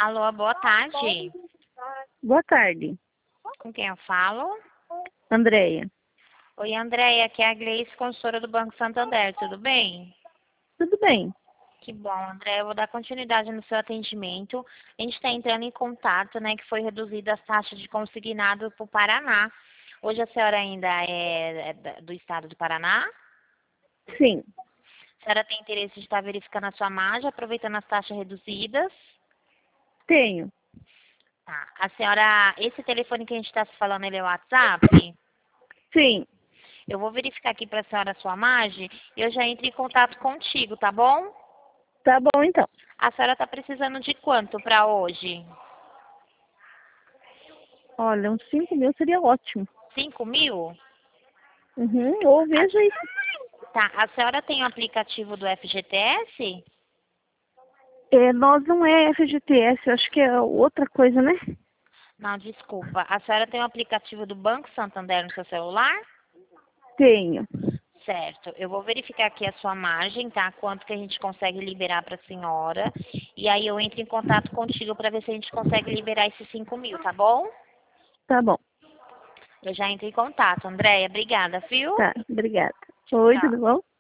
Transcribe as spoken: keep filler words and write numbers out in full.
Alô, boa tarde. Boa tarde, Com quem eu falo? Andréia. Oi, Andréia, aqui é a Gleice, consultora do Banco Santander, tudo bem? Tudo bem? Que bom, Andréia, eu vou dar continuidade no seu atendimento. A gente está entrando em contato, né, que foi reduzida as taxas de consignado para o Paraná. Hoje a senhora ainda é é da- do estado do Paraná? Sim, A senhora tem interesse de estar verificando a sua margem, aproveitando as taxas reduzidas? tenho. Tá. A senhora, esse telefone que a gente está se falando, ele é o WhatsApp? Sim, Eu vou verificar aqui para a senhora a sua margem e eu já entro em contato contigo, tá bom? tá bom então. A senhora está precisando de quanto para hoje? Olha, uns cinco mil seria ótimo. Cinco mil? Uhum, ou veja aí. Tá. A senhora tem o aplicativo do F G T S? É, nós não é F G T S, eu acho que é outra coisa, né? Não, desculpa. A senhora tem o aplicativo do Banco Santander no seu celular? Tenho. Certo. Eu vou verificar aqui a sua margem, tá? Quanto que a gente consegue liberar para a senhora. E aí eu entro em contato contigo para ver se a gente consegue liberar esses cinco mil, tá bom? Tá bom, Eu já entro em contato, Andréia. Obrigada, viu? tá, obrigada. Oi, Tchau. tudo bom?